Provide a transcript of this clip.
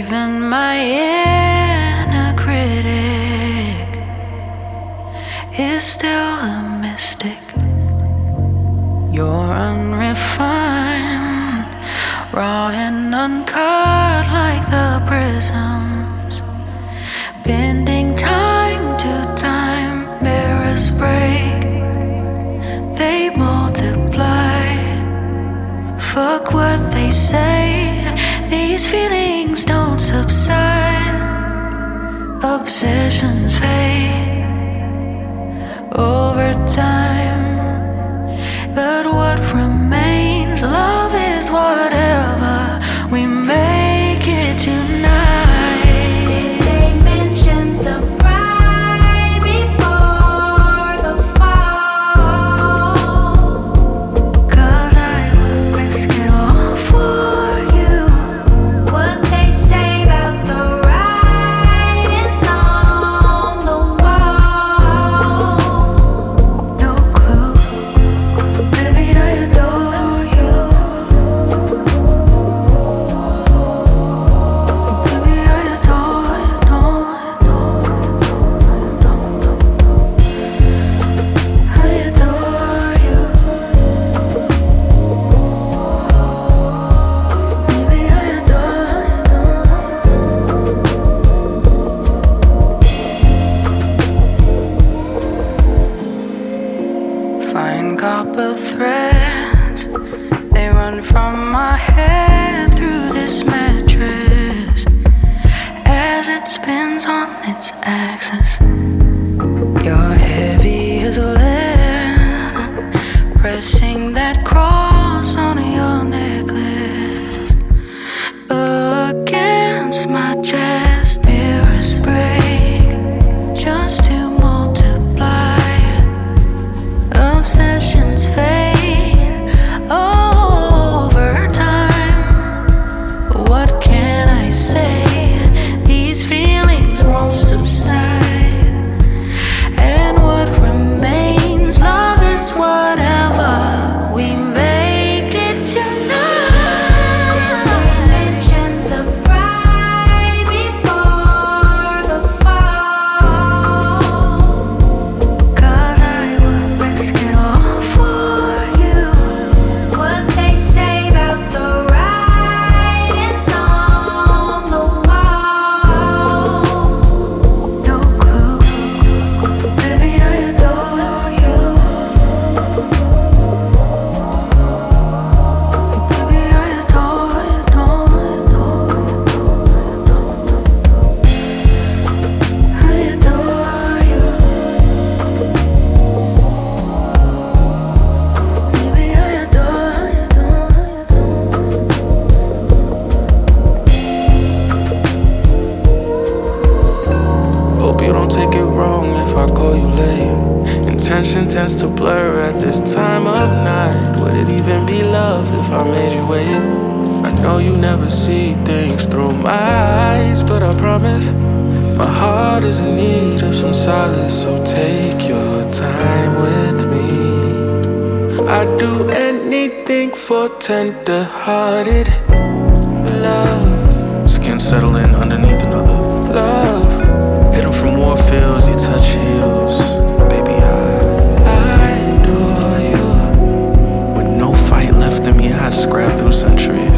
Even my inner critic is still a mystic. You're unrefined, raw and uncut like the prisms, bending time to time. Mirrors break, they multiply. Fuck what they say, these feelings don't subside. Obsessions fade over time, but what remains? Love is whatever we make it tonight. Did they mention the bride before the fall? 'Cause I would risk it all for you. What they say about the writings on the wall? No clue, baby, I adore you. Baby, I adore you. I adore you. Baby, I adore you. Fine copper threads, they run from my head through this mattress as it spins on its axis. You're heavy as lead, pressing that cross on your necklace against my chest. Mirrors break just to multiply. Obsessions fade over time. What can I say? These feelings won't subside. And what remains? Love is whatever we make it tonight. Did they mention the bride before the fall? 'Cause I would risk it all for you. What they say about the writings on the wall? No clue, baby, I adore you. Baby, I adore you. I adore you. Baby, I adore you. Hope you don't take it wrong if I call you late. Intention tends to blur at this time of night. Would it even be love if I made you wait? I know you never see things through my eyes, but I promise my heart is in need of some solace. So take your time with me. I'd do anything for tender-hearted love. Skin settling underneath another love. Hidden from war fields, you touch heels. Baby, I adore you. With no fight left in me, I'd scrap through centuries.